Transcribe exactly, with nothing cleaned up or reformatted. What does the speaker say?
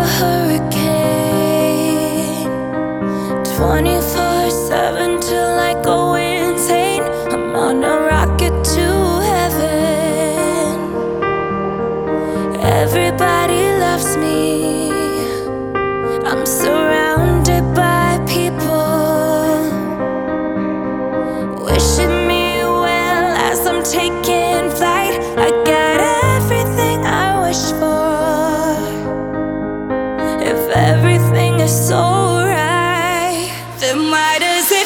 hurricane, twenty-four seven till I go insane. I'm on a rocket to heaven. Everybody loves me. I'm surrounded by people wishing me well as I'm taking flight. I got everything I wish for. If everything is so right, then why does it